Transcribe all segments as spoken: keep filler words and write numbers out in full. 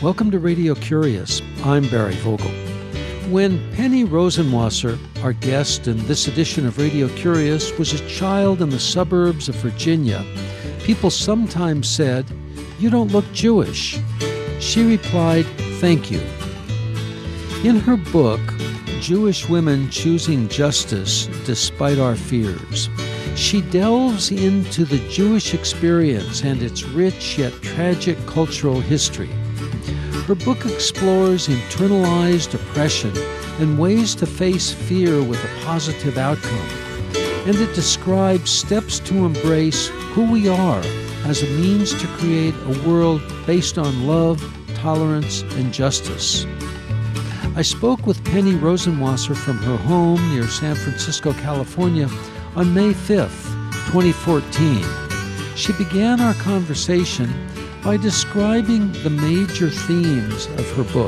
Welcome to Radio Curious. I'm Barry Vogel. When Penny Rosenwasser, our guest in this edition of Radio Curious, was a child in the suburbs of Virginia, people sometimes said, "You don't look Jewish." She replied, "Thank you." In her book, Jewish Women Choosing Justice Despite Our Fears, she delves into the Jewish experience and its rich yet tragic cultural history. Her book explores internalized oppression and ways to face fear with a positive outcome. And it describes steps to embrace who we are as a means to create a world based on love, tolerance, and justice. I spoke with Penny Rosenwasser from her home near San Francisco, California, on May fifth, twenty fourteen. She began our conversation by describing the major themes of her book.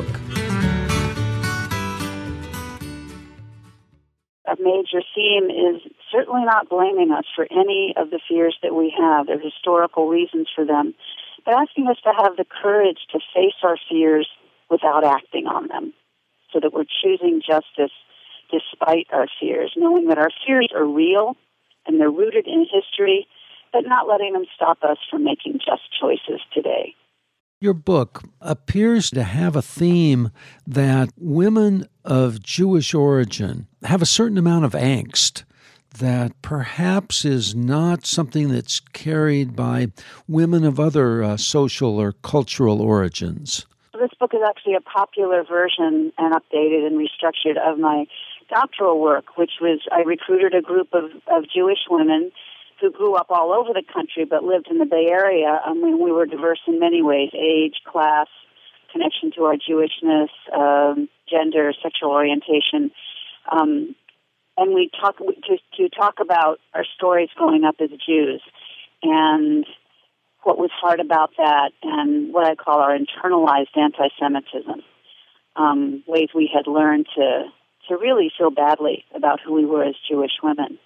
A major theme is certainly not blaming us for any of the fears that we have. There are historical reasons for them, but asking us to have the courage to face our fears without acting on them, so that we're choosing justice despite our fears, knowing that our fears are real and they're rooted in history, but not letting them stop us from making just choices today. Your book appears to have a theme that women of Jewish origin have a certain amount of angst that perhaps is not something that's carried by women of other uh, social or cultural origins. This book is actually a popular version and updated and restructured of my doctoral work, which was I recruited a group of, of Jewish women who grew up all over the country but lived in the Bay Area. I mean, we were diverse in many ways: age, class, connection to our Jewishness, um, gender, sexual orientation. Um, and we talk to, to talk about our stories growing up as Jews and what was hard about that, and what I call our internalized anti-Semitism, um, ways we had learned to, to really feel badly about who we were as Jewish women.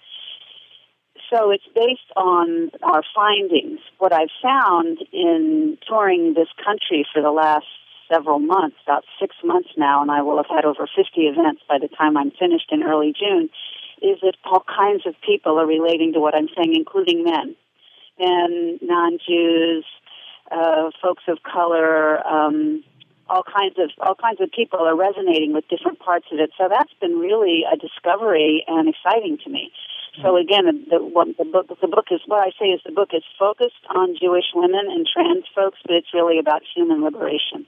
So it's based on our findings. What I've found in touring this country for the last several months, about six months now, and I will have had over fifty events by the time I'm finished in early June, is that all kinds of people are relating to what I'm saying, including men. Men, non-Jews, uh, folks of color, um, all kinds of all kinds of people are resonating with different parts of it. So that's been really a discovery and exciting to me. So again, the, what the book the book is what I say is the book is focused on Jewish women and trans folks, but it's really about human liberation.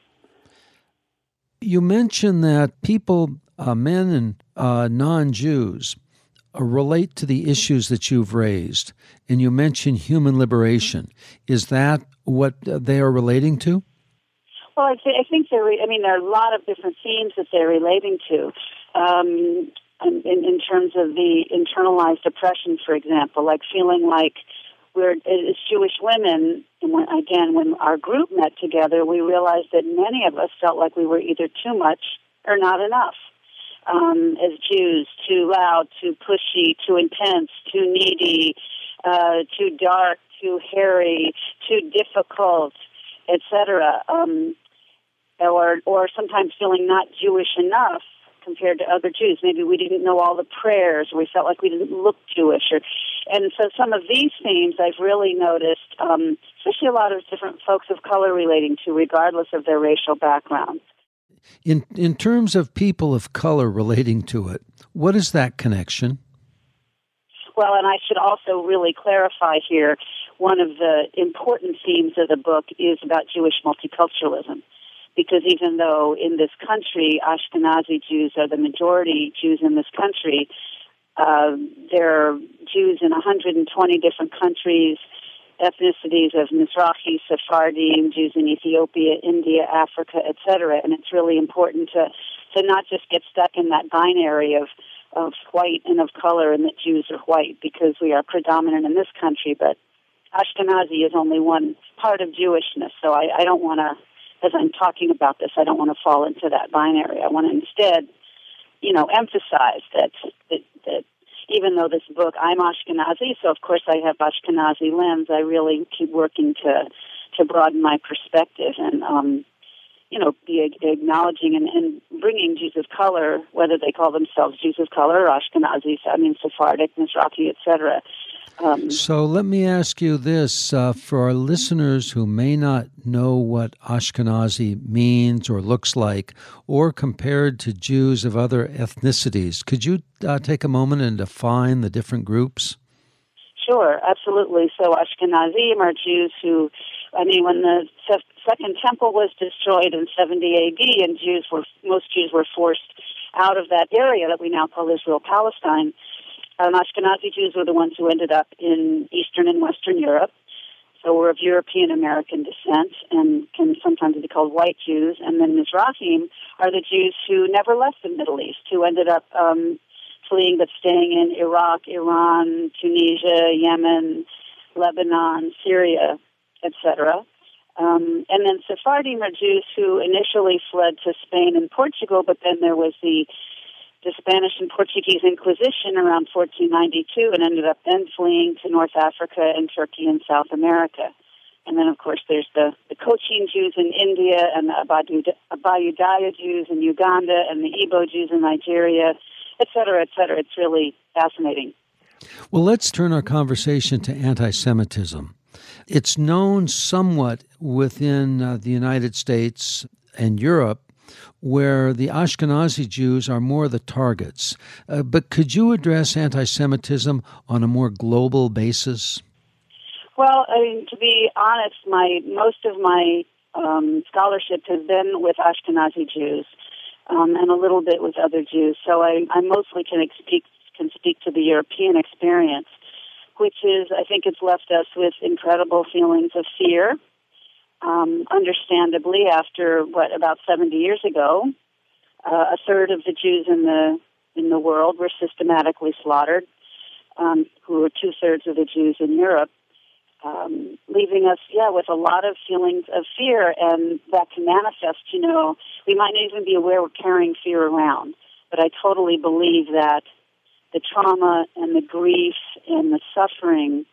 You mentioned that people, uh, men and uh, non-Jews, uh, relate to the issues that you've raised, and you mentioned human liberation. Is that what they are relating to? Well, I, th- I think they're. Re- I mean, there are a lot of different themes that they're relating to. Um, In, in terms of the internalized oppression, for example, like feeling like we're, as Jewish women, and when, again, when our group met together, we realized that many of us felt like we were either too much or not enough. Um, as Jews, too loud, too pushy, too intense, too needy, uh, too dark, too hairy, too difficult, et cetera. Um, or, or sometimes feeling not Jewish enough compared to other Jews. Maybe we didn't know all the prayers, or we felt like we didn't look Jewish. Or, and so some of these themes I've really noticed, um, especially a lot of different folks of color relating to, regardless of their racial background. In in terms of people of color relating to it, what is that connection? Well, and I should also really clarify here, one of the important themes of the book is about Jewish multiculturalism. Because even though in this country, Ashkenazi Jews are the majority Jews in this country, uh, there are Jews in one hundred twenty different countries, ethnicities of Mizrahi, Sephardim, Jews in Ethiopia, India, Africa, et cetera. And it's really important to, to not just get stuck in that binary of, of white and of color and that Jews are white, because we are predominant in this country, but Ashkenazi is only one part of Jewishness. So I, I don't want to, as I'm talking about this, I don't want to fall into that binary. I want to instead, you know, emphasize that, that, that even though this book, I'm Ashkenazi, so of course I have Ashkenazi lens, I really keep working to to broaden my perspective. And, um, you know, be acknowledging and, and bringing Jews of color, whether they call themselves Jews of color or Ashkenazi, I mean Sephardic, Mizrahi, et cetera. Um, so let me ask you this, uh, for our listeners who may not know what Ashkenazi means or looks like, or compared to Jews of other ethnicities, could you uh, take a moment and define the different groups? Sure, absolutely. So Ashkenazim are Jews who, I mean, when the Second Temple was destroyed in seventy A D, and Jews were most Jews were forced out of that area that we now call Israel Palestine. Um, Ashkenazi Jews were the ones who ended up in Eastern and Western Europe, so we're of European American descent and can sometimes be called white Jews. And then Mizrahim are the Jews who never left the Middle East, who ended up um, fleeing but staying in Iraq, Iran, Tunisia, Yemen, Lebanon, Syria, et cetera. Um, and then Sephardim are Jews who initially fled to Spain and Portugal, but then there was the the Spanish and Portuguese Inquisition around fourteen ninety-two and ended up then fleeing to North Africa and Turkey and South America. And then, of course, there's the, the Cochin Jews in India and the Abayudaya Jews in Uganda and the Igbo Jews in Nigeria, et cetera, et cetera. It's really fascinating. Well, let's turn our conversation to anti-Semitism. It's known somewhat within uh, the United States and Europe, where the Ashkenazi Jews are more the targets. Uh, but could you address anti-Semitism on a more global basis? Well, I mean, to be honest, my most of my um, scholarship has been with Ashkenazi Jews um, and a little bit with other Jews. So I, I mostly can speak can speak to the European experience, which is, I think it's left us with incredible feelings of fear. Um, understandably, after what about seventy years ago, uh, a third of the Jews in the in the world were systematically slaughtered, um, who were two thirds of the Jews in Europe, um, leaving us, yeah, with a lot of feelings of fear, and that can manifest. You know, we might not even be aware we're carrying fear around, but I totally believe that the trauma and the grief and the suffering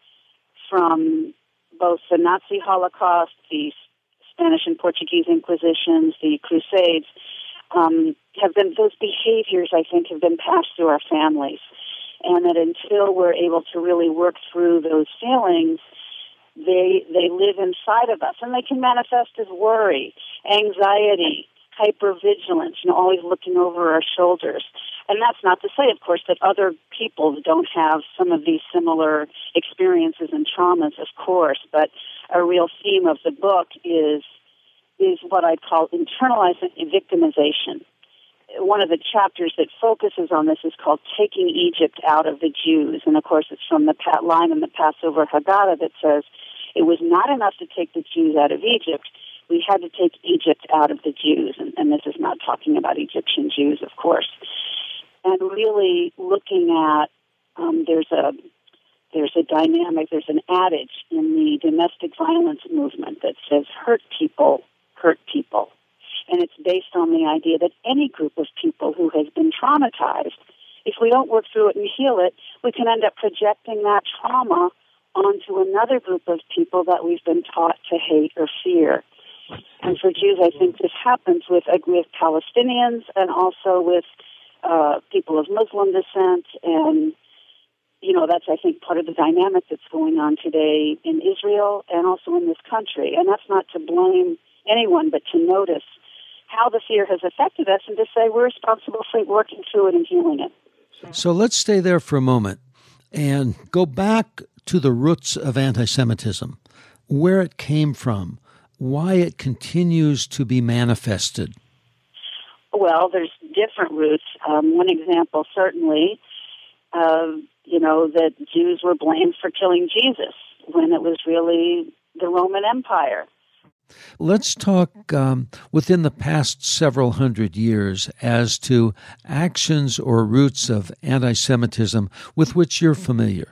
from both the Nazi Holocaust, the Spanish and Portuguese Inquisitions, the Crusades, um, have been, those behaviors, I think, have been passed through our families. And that until we're able to really work through those feelings, they they live inside of us. And they can manifest as worry, anxiety, hypervigilance, you know, always looking over our shoulders. And that's not to say, of course, that other people don't have some of these similar experiences and traumas, of course, but a real theme of the book is is what I call internalized victimization. One of the chapters that focuses on this is called Taking Egypt Out of the Jews. And, of course, it's from the line in the Passover Haggadah that says, it was not enough to take the Jews out of Egypt. We had to take Egypt out of the Jews. And, and this is not talking about Egyptian Jews, of course. And really looking at, um, there's a there's a dynamic, there's an adage in the domestic violence movement that says, hurt people, hurt people. And it's based on the idea that any group of people who has been traumatized, if we don't work through it and heal it, we can end up projecting that trauma onto another group of people that we've been taught to hate or fear. And for Jews, I think this happens with, with Palestinians and also with uh, people of Muslim descent. And, you know, that's, I think, part of the dynamic that's going on today in Israel and also in this country. And that's not to blame anyone, but to notice how the fear has affected us and to say we're responsible for working through it and healing it. So let's stay there for a moment and go back to the roots of anti-Semitism, where it came from, why it continues to be manifested. Well, there's different roots. Um, one example, certainly, uh, you know, that Jews were blamed for killing Jesus when it was really the Roman Empire. Let's talk um, within the past several hundred years as to actions or roots of anti-Semitism with which you're familiar.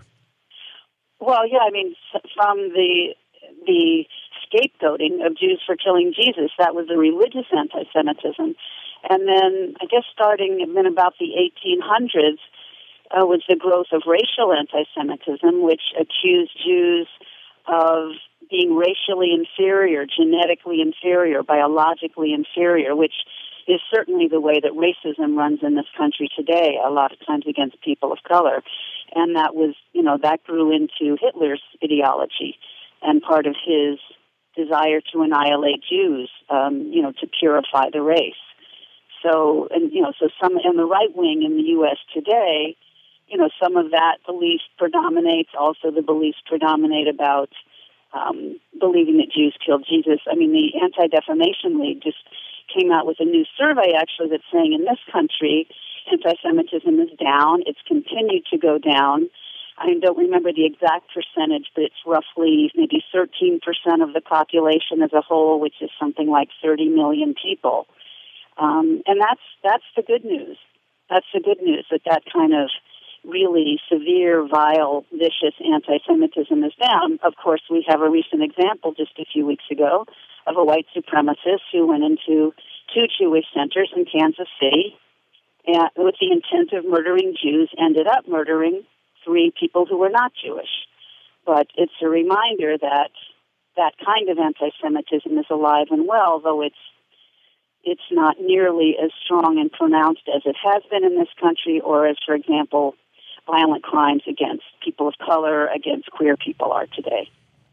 Well, yeah, I mean, from the the scapegoating of Jews for killing Jesus, that was the religious anti-Semitism. And then, I guess starting in about the eighteen hundreds, uh, was the growth of racial anti-Semitism, which accused Jews of being racially inferior, genetically inferior, biologically inferior, which is certainly the way that racism runs in this country today, a lot of times against people of color. And that was, you know, that grew into Hitler's ideology and part of his desire to annihilate Jews, um, you know, to purify the race. So, and, you know, so some, in the right wing in the U S today, you know, some of that belief predominates. Also, the beliefs predominate about um, believing that Jews killed Jesus. I mean, the Anti-Defamation League just came out with a new survey, actually, that's saying in this country, anti-Semitism is down. It's continued to go down. I don't remember the exact percentage, but it's roughly maybe thirteen percent of the population as a whole, which is something like thirty million people. Um, and that's that's the good news. That's the good news, that that kind of really severe, vile, vicious anti-Semitism is down. Of course, we have a recent example just a few weeks ago of a white supremacist who went into two Jewish centers in Kansas City and, with the intent of murdering Jews, ended up murdering three people who were not Jewish. But it's a reminder that that kind of anti-Semitism is alive and well, though it's it's not nearly as strong and pronounced as it has been in this country, or as, for example, violent crimes against people of color, against queer people are today.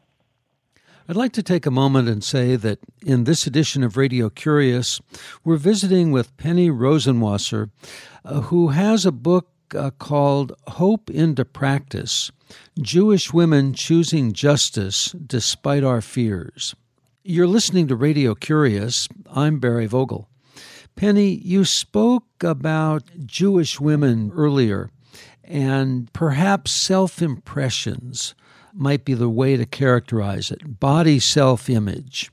I'd like to take a moment and say that in this edition of Radio Curious, we're visiting with Penny Rosenwasser, uh, who has a book uh, called Hope into Practice, Jewish Women Choosing Justice Despite Our Fears. You're listening to Radio Curious. I'm Barry Vogel. Penny, you spoke about Jewish women earlier, and perhaps self-impressions might be the way to characterize it, body self-image.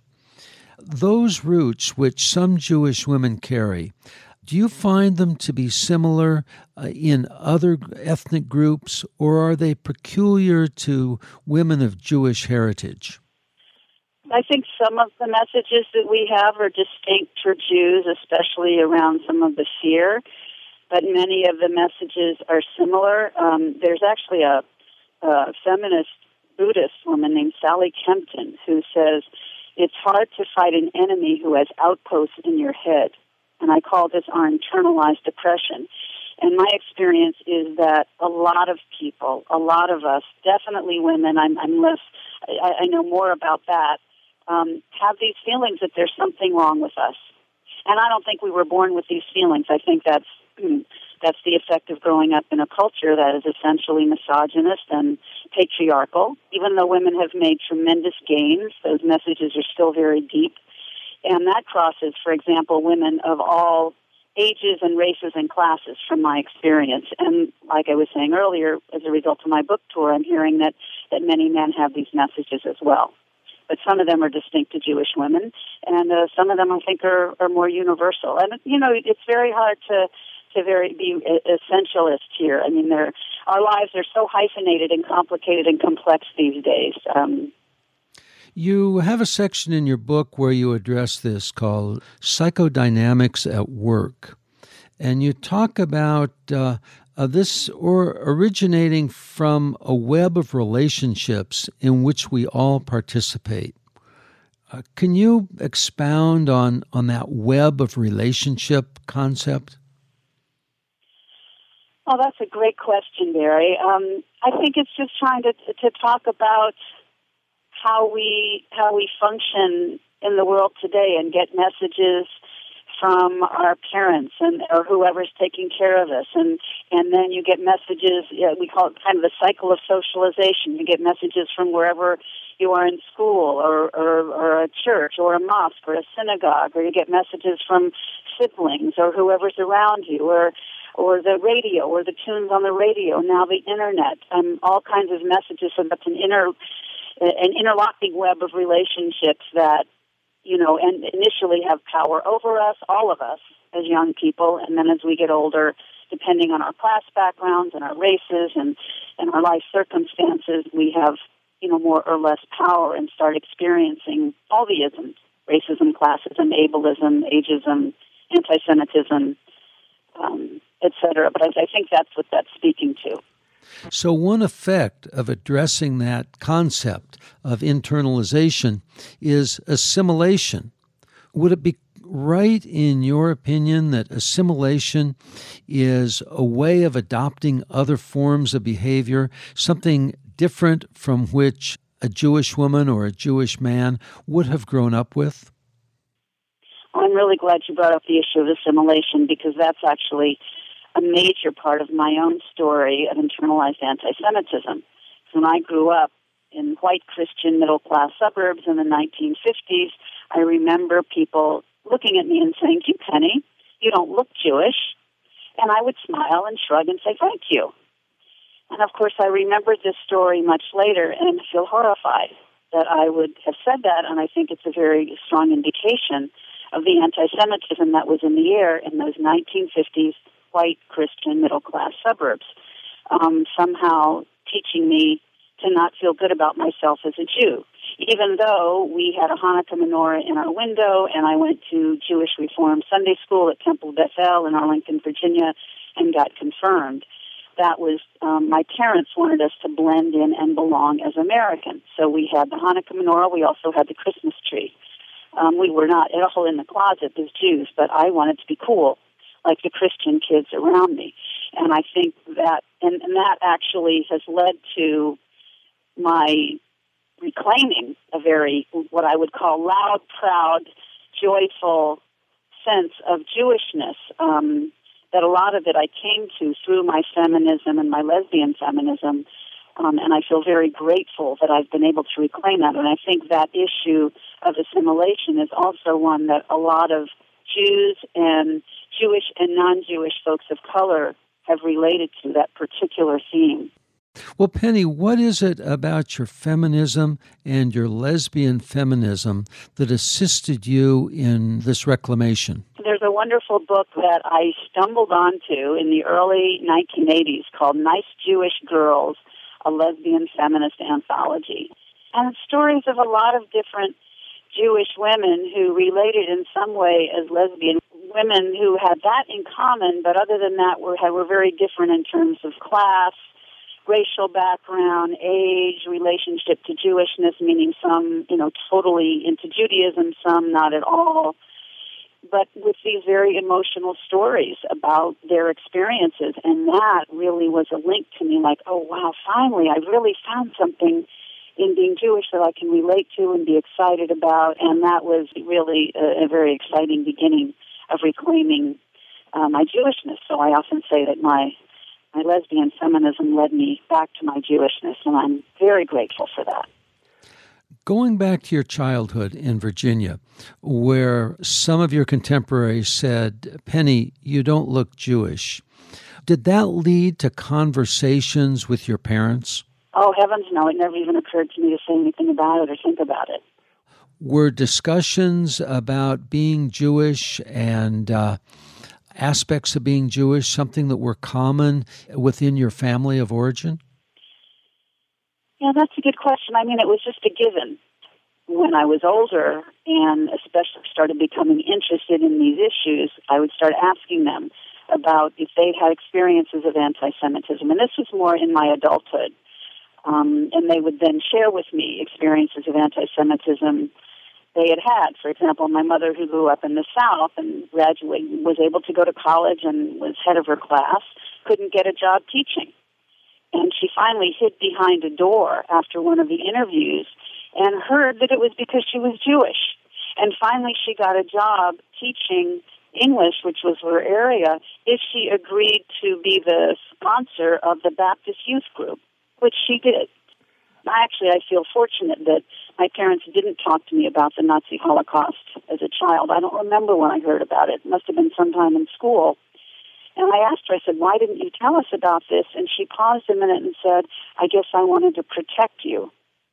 Those roots which some Jewish women carry, do you find them to be similar uh, in other ethnic groups, or are they peculiar to women of Jewish heritage? I think some of the messages that we have are distinct for Jews, especially around some of the fear, but many of the messages are similar. Um, there's actually a, a feminist Buddhist woman named Sally Kempton who says, it's hard to fight an enemy who has outposts in your head. And I call this our internalized depression. And my experience is that a lot of people, a lot of us, definitely women, I'm, I'm less, I, I know more about that, um, have these feelings that there's something wrong with us. And I don't think we were born with these feelings. I think that's that's the effect of growing up in a culture that is essentially misogynist and patriarchal. Even though women have made tremendous gains, those messages are still very deep. And that crosses, for example, women of all ages and races and classes from my experience. And like I was saying earlier, as a result of my book tour, I'm hearing that, that many men have these messages as well. But some of them are distinct to Jewish women, and uh, some of them I think are, are more universal. And, you know, it's very hard to to very be essentialist here. I mean, they're, our lives are so hyphenated and complicated and complex these days. Um, you have a section in your book where you address this called Psychodynamics at Work, and you talk about uh, uh, this or originating from a web of relationships in which we all participate. Uh, can you expound on, on that web of relationship concept? Oh, that's a great question, Barry. Um, I think it's just trying to to talk about how we how we function in the world today and get messages from our parents and or whoever's taking care of us, and and then you get messages. Yeah, we call it kind of the cycle of socialization. You get messages from wherever you are in school, or, or or a church, or a mosque, or a synagogue, or you get messages from siblings or whoever's around you, or or the radio, or the tunes on the radio, now the internet, um, all kinds of messages. So that's an inter, an interlocking web of relationships that, you know, and initially have power over us, all of us, as young people, and then as we get older, depending on our class backgrounds and our races and, and our life circumstances, we have, you know, more or less power and start experiencing all the isms, racism, classism, ableism, ageism, anti-Semitism, um, et cetera. But I, I think that's what that's speaking to. So one effect of addressing that concept of internalization is assimilation. Would it be right, in your opinion, that assimilation is a way of adopting other forms of behavior, something different from which a Jewish woman or a Jewish man would have grown up with? I'm really glad you brought up the issue of assimilation, because that's actually a major part of my own story of internalized anti-Semitism. When I grew up in white Christian middle-class suburbs in the nineteen fifties, I remember people looking at me and saying, "You, Penny, you don't look Jewish." And I would smile and shrug and say, "Thank you." And of course, I remembered this story much later and feel horrified that I would have said that, and I think it's a very strong indication of the anti-Semitism that was in the air in those nineteen fifties white Christian middle-class suburbs, um, somehow teaching me to not feel good about myself as a Jew, even though we had a Hanukkah menorah in our window, and I went to Jewish Reform Sunday School at Temple Bethel in Arlington, Virginia, and got confirmed. That was, um, my parents wanted us to blend in and belong as Americans. So we had the Hanukkah menorah, we also had the Christmas tree. Um, we were not at all in the closet as Jews, but I wanted to be cool, like the Christian kids around me. And I think that, and, and that actually has led to my reclaiming a very, what I would call loud, proud, joyful sense of Jewishness, um, that a lot of it I came to through my feminism and my lesbian feminism, um, and I feel very grateful that I've been able to reclaim that. And I think that issue of assimilation is also one that a lot of Jews and Jewish and non-Jewish folks of color have related to, that particular theme. Well, Penny, what is it about your feminism and your lesbian feminism that assisted you in this reclamation? There's a wonderful book that I stumbled onto in the early nineteen eighties called Nice Jewish Girls, a lesbian feminist anthology. And it's stories of a lot of different Jewish women who related in some way as lesbian women who had that in common, but other than that were, were very different in terms of class, racial background, age, relationship to Jewishness, meaning some, you know, totally into Judaism, some not at all, but with these very emotional stories about their experiences. And that really was a link to me, like, oh, wow, finally, I really found something in being Jewish that I can relate to and be excited about. And that was really a, a very exciting beginning of reclaiming uh, my Jewishness. So I often say that my My lesbian feminism led me back to my Jewishness, and I'm very grateful for that. Going back to your childhood in Virginia, where some of your contemporaries said, "Penny, you don't look Jewish," did that lead to conversations with your parents? Oh, heavens no. It never even occurred to me to say anything about it or think about it. Were discussions about being Jewish and uh, aspects of being Jewish something that were common within your family of origin? Yeah, that's a good question. I mean, it was just a given. When I was older and especially started becoming interested in these issues, I would start asking them about if they'd had experiences of anti-Semitism. And this was more in my adulthood. Um, and they would then share with me experiences of anti-Semitism they had had. For example, my mother, who grew up in the South and graduated, was able to go to college and was head of her class, couldn't get a job teaching. And she finally hid behind a door after one of the interviews and heard that it was because she was Jewish. And finally she got a job teaching English, which was her area, if she agreed to be the sponsor of the Baptist Youth Group, which she did. Actually, I feel fortunate that my parents didn't talk to me about the Nazi Holocaust as a child. I don't remember when I heard about it. It must have been sometime in school. And I asked her, I said, "Why didn't you tell us about this?" And she paused a minute and said, "I guess I wanted to protect you."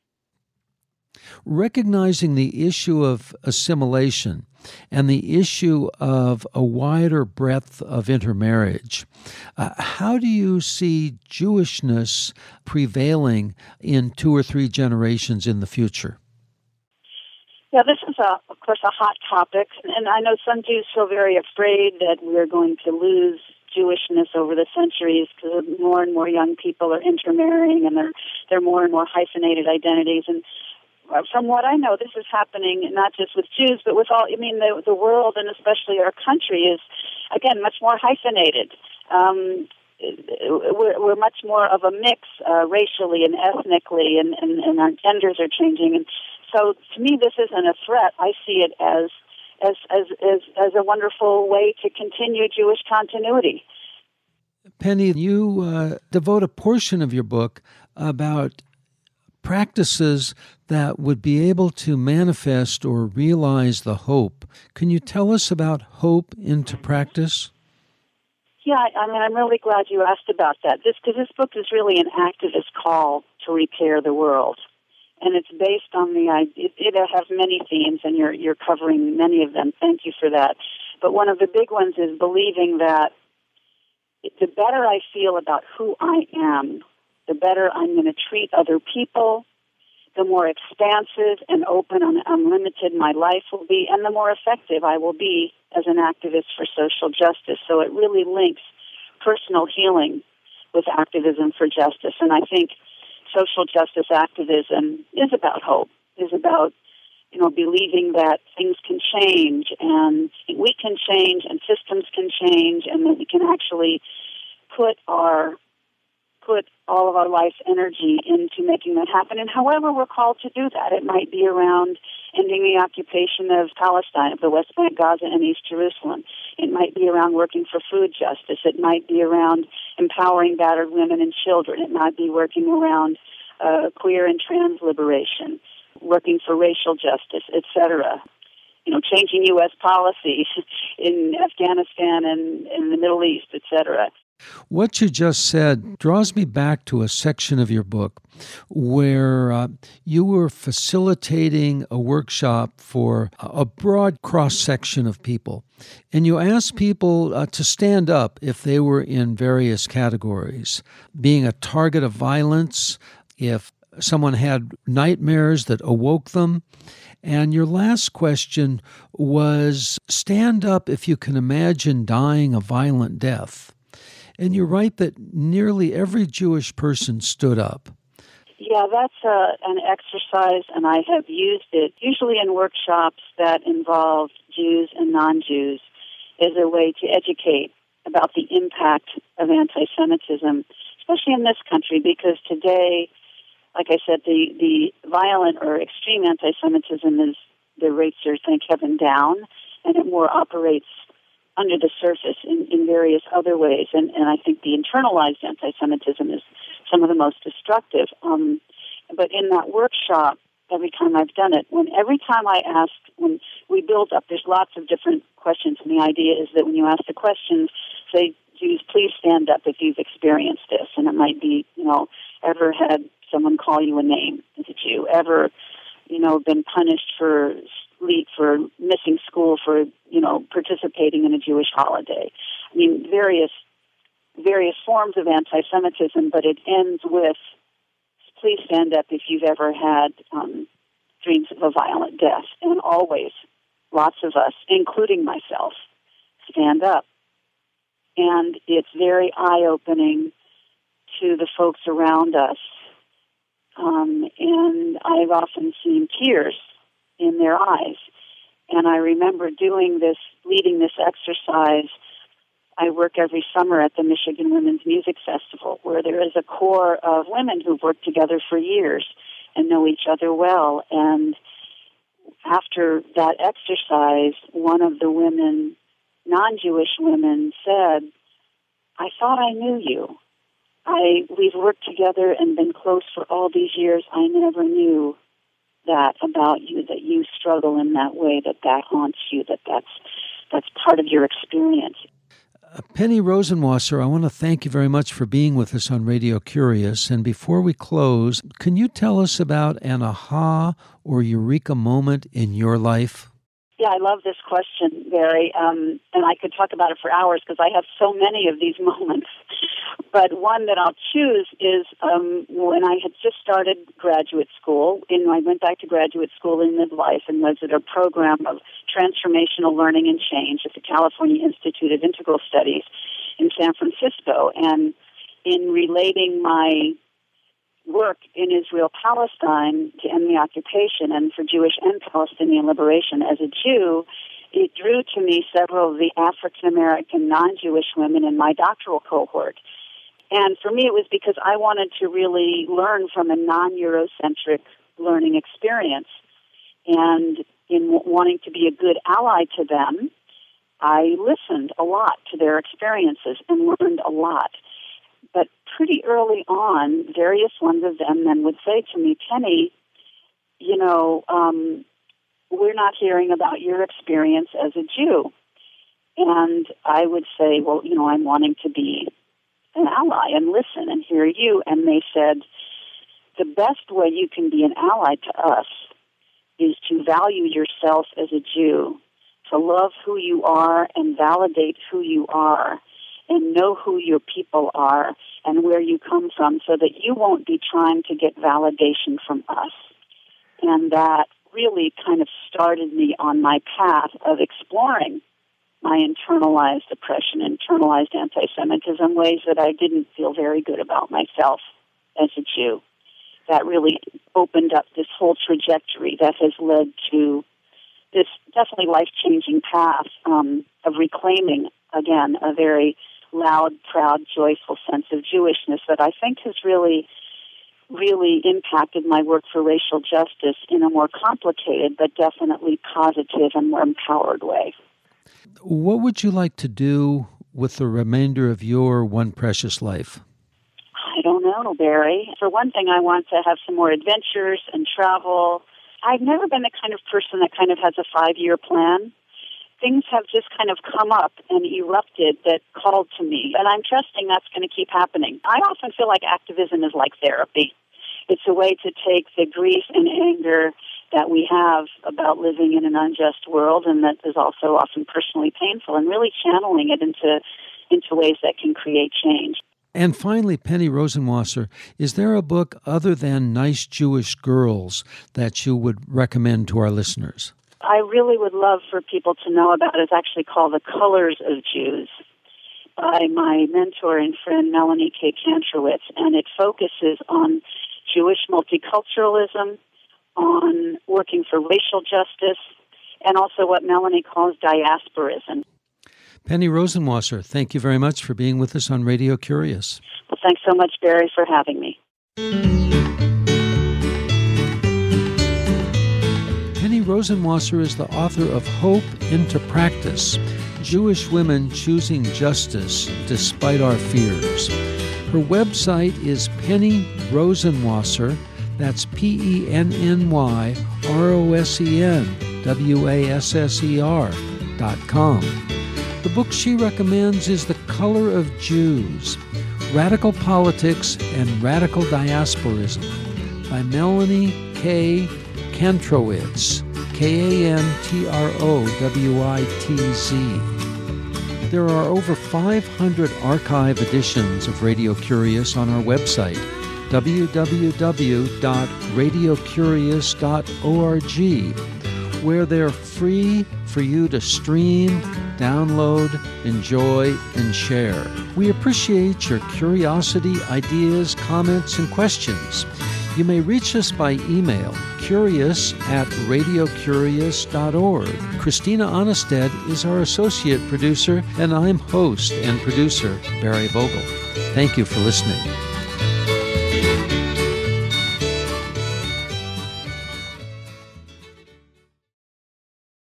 Recognizing the issue of assimilation and the issue of a wider breadth of intermarriage, uh, how do you see Jewishness prevailing in two or three generations in the future? Yeah, this is, a, of course, a hot topic, and I know some Jews feel very afraid that we're going to lose Jewishness over the centuries because more and more young people are intermarrying and there there are more and more hyphenated identities. And from what I know, this is happening not just with Jews, but with all, I mean, the, the world and especially our country is, again, much more hyphenated. Um, we're, we're much more of a mix uh, racially and ethnically, and, and, and our genders are changing. And so to me, this isn't a threat. I see it as as as as, as a wonderful way to continue Jewish continuity. Penny, you uh, devote a portion of your book about practices that would be able to manifest or realize the hope. Can you tell us about hope into practice? Yeah, I mean, I'm really glad you asked about that. This because this book is really an activist call to repair the world, and it's based on the idea. It, it has many themes, and you're you're covering many of them. Thank you for that. But one of the big ones is believing that the better I feel about who I am, the better I'm going to treat other people, the more expansive and open and unlimited my life will be, and the more effective I will be as an activist for social justice. So it really links personal healing with activism for justice. And I think social justice activism is about hope, is about, you know, believing that things can change and we can change and systems can change and that we can actually put our put all of our life energy into making that happen. And however we're called to do that, it might be around ending the occupation of Palestine, of the West Bank, Gaza, and East Jerusalem. It might be around working for food justice. It might be around empowering battered women and children. It might be working around uh, queer and trans liberation, working for racial justice, et cetera. You know, changing U S policy in Afghanistan and in the Middle East, et cetera. What you just said draws me back to a section of your book where uh, you were facilitating a workshop for a broad cross-section of people. And you asked people uh, to stand up if they were in various categories, being a target of violence, if someone had nightmares that awoke them. And your last question was, stand up if you can imagine dying a violent death. And you write that nearly every Jewish person stood up. Yeah, that's uh, an exercise, and I have used it, usually in workshops that involve Jews and non-Jews, as a way to educate about the impact of anti-Semitism, especially in this country, because today, like I said, the, the violent or extreme anti-Semitism is, the rates are, thank heaven, down, and it more operates under the surface in, in various other ways. And, and I think the internalized anti-Semitism is some of the most destructive. Um, but in that workshop, every time I've done it, when every time I ask, when we build up, there's lots of different questions, and the idea is that when you ask the questions, say, Jews, please stand up if you've experienced this. And it might be, you know, ever had someone call you a name as a Jew, ever, you know, been punished for for missing school for, you know, participating in a Jewish holiday. I mean, various various forms of anti-Semitism, but it ends with, please stand up if you've ever had um, dreams of a violent death. And always, lots of us, including myself, stand up. And it's very eye-opening to the folks around us. Um, and I've often seen tears in their eyes. And I remember doing this, leading this exercise. I work every summer at the Michigan Women's Music Festival, where there is a core of women who've worked together for years and know each other well. And after that exercise, one of the women, non-Jewish women, said, I thought I knew you. I we've worked together and been close for all these years. I never knew that about you, that you struggle in that way, that that haunts you, that that's, that's part of your experience. Uh, Penny Rosenwasser, I want to thank you very much for being with us on Radio Curious. And before we close, can you tell us about an aha or eureka moment in your life? Yeah, I love this question, Barry, um, and I could talk about it for hours because I have so many of these moments. But one that I'll choose is um, when I had just started graduate school. And I went back to graduate school in midlife and was at a program of transformational learning and change at the California Institute of Integral Studies. in San Francisco. And in relating my work in Israel-Palestine to end the occupation and for Jewish and Palestinian liberation as a Jew, it drew to me several of the African-American non-Jewish women in my doctoral cohort. And for me, it was because I wanted to really learn from a non-Eurocentric learning experience. And in w- wanting to be a good ally to them, I listened a lot to their experiences and learned a lot. But pretty early on, various ones of them then would say to me, Penny, you know, um, we're not hearing about your experience as a Jew. And I would say, well, you know, I'm wanting to be an ally and listen and hear you. And they said, the best way you can be an ally to us is to value yourself as a Jew, to love who you are and validate who you are, and know who your people are and where you come from so that you won't be trying to get validation from us. And that really kind of started me on my path of exploring my internalized oppression, internalized anti-Semitism, ways that I didn't feel very good about myself as a Jew. That really opened up this whole trajectory that has led to this definitely life-changing path um, of reclaiming, again, a very loud, proud, joyful sense of Jewishness that I think has really, really impacted my work for racial justice in a more complicated but definitely positive and more empowered way. What would you like to do with the remainder of your one precious life? I don't know, Barry. For one thing, I want to have some more adventures and travel. I've never been the kind of person that kind of has a five-year plan. Things have just kind of come up and erupted that called to me, and I'm trusting that's going to keep happening. I often feel like activism is like therapy. It's a way to take the grief and anger that we have about living in an unjust world, and that is also often personally painful, and really channeling it into into ways that can create change. And finally, Penny Rosenwasser, is there a book other than Nice Jewish Girls that you would recommend to our listeners? I really would love for people to know about it. It's actually called The Colors of Jews by my mentor and friend Melanie K. Kantrowitz, and it focuses on Jewish multiculturalism, on working for racial justice, and also what Melanie calls diasporism. Penny Rosenwasser, thank you very much for being with us on Radio Curious. Well, thanks so much, Barry, for having me. Penny Rosenwasser is the author of Hope into Practice, Jewish Women Choosing Justice Despite Our Fears. Her website is Penny Rosenwasser, that's P E N N Y R O S E N W A S S E R dot com. The book she recommends is The Color of Jews, Radical Politics and Radical Diasporism by Melanie K. Kantrowitz, K A N T R O W I T Z. There are over five hundred archive editions of Radio Curious on our website, w w w dot radio curious dot org, where they're free for you to stream, download, enjoy, and share. We appreciate your curiosity, ideas, comments, and questions. You may reach us by email, curious at radio curious dot org. Christina Onnested is our associate producer, and I'm host and producer, Barry Vogel. Thank you for listening.